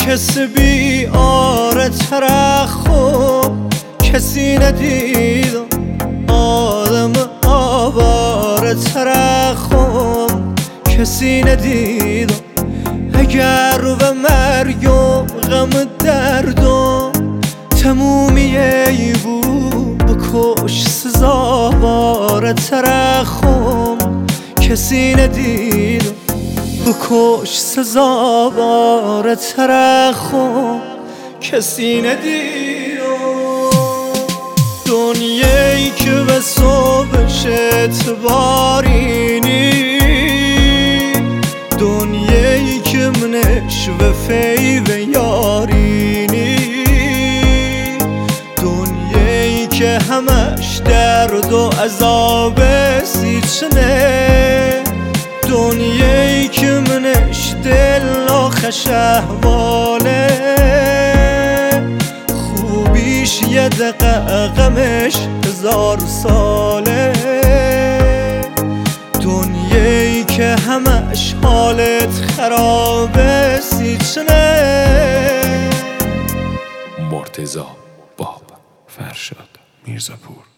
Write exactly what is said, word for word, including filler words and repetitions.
کسی بی آره ترخم کسی ندید آدم آواره ترخم کسی ندید اگر و مرگ و غم درد و تمومی ای بود بکش سزاوار ترخم کسی ندید بکش سزاوار ترخم کسی ندید دنیایی که به صبحش اعتباری نی دنیایی که منش و فی و یاری نی دنیایی که همش درد و عذاب سیچنه دنیایی که منش دل آخش احواله خوبیش یه دقیقه غمش هزار ساله دنیایی که همش حالت خرابه سیچنه. مرتضی باب فرشاد میرزاپور.